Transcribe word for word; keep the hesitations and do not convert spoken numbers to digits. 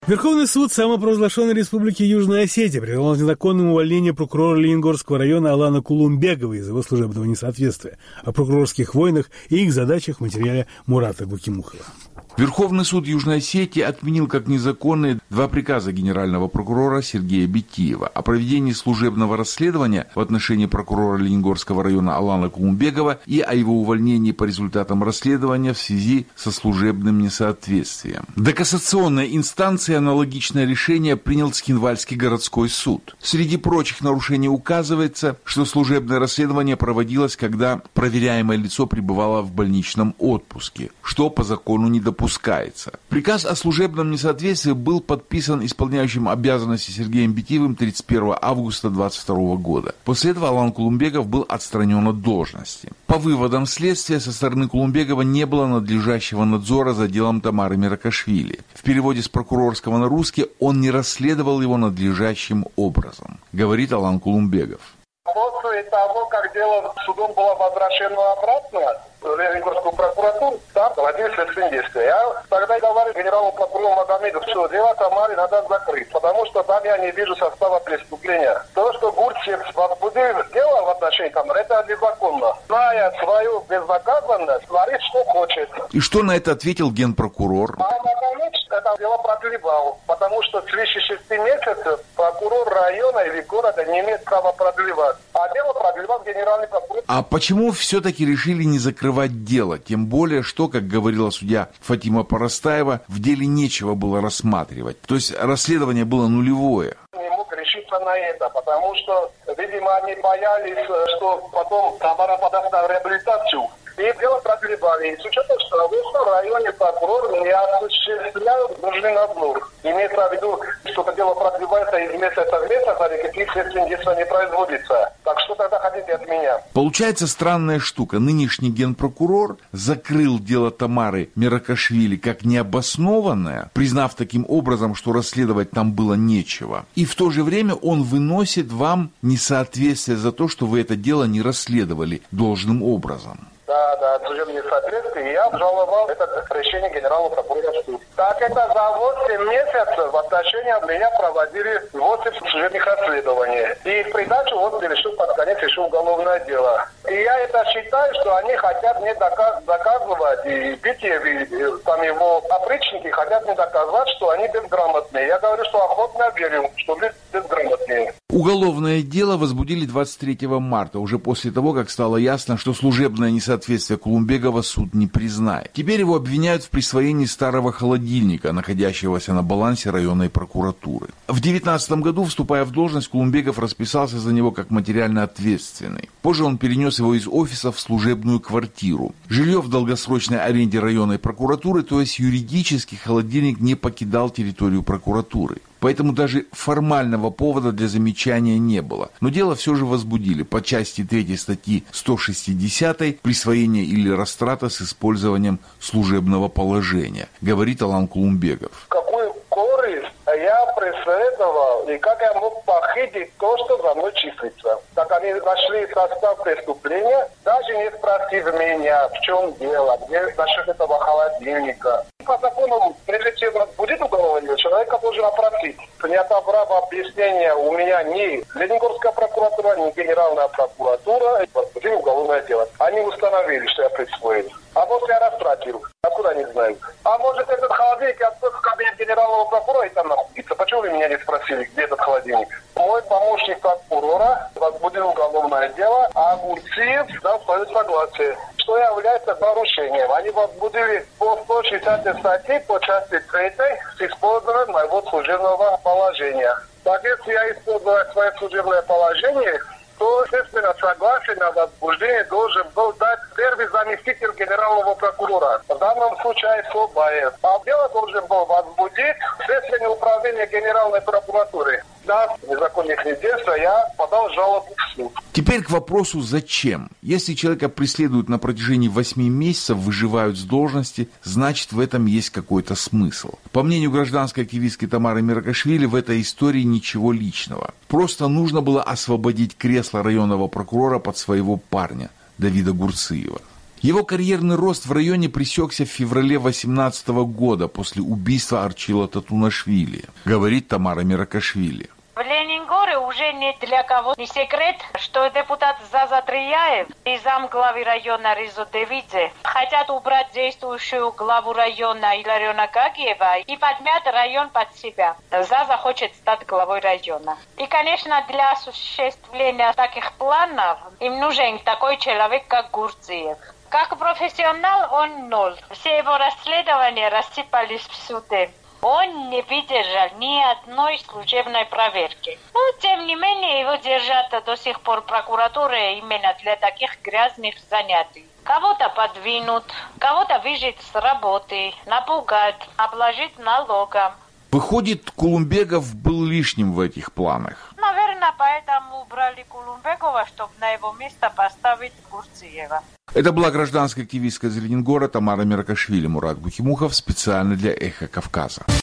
Верховный суд самопровозглашенной Республики Южная Осетия признал незаконным увольнение прокурора Лениногорского района Алана Кулумбегова из его служебного несоответствия о прокурорских войнах и их задачах в материале Мурата Гукимухова. Верховный суд Южной Осетии отменил как незаконные два приказа генерального прокурора Сергея Бетиева о проведении служебного расследования в отношении прокурора Лениногорского района Алана Кулумбегова и о его увольнении по результатам расследования в связи со служебным несоответствием. До кассационной инстанции аналогичное решение принял Цхинвальский городской суд. Среди прочих нарушений указывается, что служебное расследование проводилось, когда проверяемое лицо пребывало в больничном отпуске, что по закону не допускается. Пускается. Приказ о служебном несоответствии был подписан исполняющим обязанности Сергеем Бетиевым тридцать первого августа двадцать второго года. После этого Алан Кулумбегов был отстранен от должности. По выводам следствия, со стороны Кулумбегова не было надлежащего надзора за делом Тамары Миракашвили. В переводе с прокурорского на русский он не расследовал его надлежащим образом, говорит Алан Кулумбегов. После того, как дело судом было возвращено обратно в Лениногорскую прокуратуру, там проводились следственные действия. Я тогда говорю генералу прокурору Магомедову, что дело Тамары надо закрыть, потому что там я не вижу состава преступления. То, что Гурцев возбудил дело в отношении Тамары, это незаконно. Зная свою безнаказанность, творит, что хочет. И что на это ответил генпрокурор? А Магомедов это дело продлевал, потому что свыше шести месяцев прокурор района или города не имеет права продлевать. А дело продлевал генеральный прокурор. А почему все-таки решили не закрывать дело? Тем более, что, как говорила судья Фатима Парастаева, в деле нечего было рассматривать. То есть расследование было нулевое. Не мог решиться на это, потому что, видимо, они боялись, что потом Тамара подаст на реабилитацию. И дело продлевали. И с учетом, что в районе прокурор не осуществлял нужный надзор. Имеется в виду, что это дело продлевается из месяца в месяц, а никаких следственных действий не производится. Так что тогда хотите от меня? Получается странная штука. Нынешний генпрокурор закрыл дело Тамары Миракашвили как необоснованное, признав таким образом, что расследовать там было нечего. И в то же время он выносит вам несоответствие за то, что вы это дело не расследовали должным образом. Да, да, служебное несоответствие, и я обжаловал это решение генерала прокурора в суд. Так это за восемь месяцев в отношении меня проводили восемь служебных расследований. И в придачу вот решил под конец еще уголовное дело. И я это считаю, что они хотят мне доказ- доказывать, и Бетиев, и там его опричники хотят мне доказывать, что они безграмотные. Я говорю, что охотно верю, что люди безграмотные. Уголовное дело возбудили двадцать третьего марта, уже после того, как стало ясно, что служебное несоответствие Кулумбегова суд не признает. Теперь его обвиняют в присвоении старого холодильника, находящегося на балансе районной прокуратуры. В две тысячи девятнадцатом году, вступая в должность, Кулумбегов расписался за него как материально ответственный. Позже он перенес его из офиса в служебную квартиру. Жилье в долгосрочной аренде районной прокуратуры, то есть юридически холодильник не покидал территорию прокуратуры. Поэтому даже формального повода для замечания не было. Но дело все же возбудили по части третьей статьи сто шестьдесят «Присвоение или растрата с использованием служебного положения», говорит Алан Кулумбегов. Какую корысть я преследовал и как я мог похитить то, что за мной числится. Так они нашли состав преступления, даже не спросив меня, в чем дело, где насчет этого холодильника. По закону, прежде чем возбудить уголовное дело, человека должен опросить. Не отобрав объяснения у меня ни Лениногорская прокуратура, ни Генеральная прокуратура, возбудили уголовное дело. Они установили, что я присвоил. А после я растратил. Откуда не знаю. А может этот холодильник отвез в кабинет генерального прокурора и там находится. Почему вы меня не спросили, где этот холодильник? Мой помощник прокурора возбудил уголовное дело, а Гурцев дал свое согласие, что является нарушением. Они возбудили по сто шестидесятой статье по части третьей с использованием моего служебного положения. Так если я использую свое служебное положение, то, естественно, согласие на возбуждение должен был дать первый заместитель генерального прокурора. В данном случае Слобаев. А дело должен был возбудить следственное управление Генеральной прокуратуры. Да, незаконных действий я подал жалобу в суд. Теперь к вопросу «зачем?». Если человека преследуют на протяжении восьми месяцев, выживают с должности, значит в этом есть какой-то смысл. По мнению гражданской активистки Тамары Миракашвили, в этой истории ничего личного. Просто нужно было освободить кресло районного прокурора под своего парня, Давида Гурциева. Его карьерный рост в районе пресекся в феврале две тысячи восемнадцатого года после убийства Арчила Татунашвили, говорит Тамара Миракашвили. В Ленингоре уже ни для кого не секрет, что депутат Заза Трияев и замглавы района Ризо Девидзе хотят убрать действующую главу района Илариона Гагиева и подмять район под себя. Заза хочет стать главой района. И, конечно, для осуществления таких планов им нужен такой человек, как Гурзиев. Как профессионал он ноль. Все его расследования рассыпались в суде. Он не выдержал ни одной служебной проверки. Но, тем не менее, его держат до сих пор прокуратура именно для таких грязных занятий. Кого-то подвинут, кого-то выжить с работы, напугать, обложить налогом. Выходит, Кулумбегов был лишним в этих планах. Наверное, поэтому убрали Кулумбегова, чтобы на его место поставить Гурзиева. Это была гражданская активистка из Ленингора Тамара Миракашвили. Мурат Бухимухов специально для «Эхо Кавказа».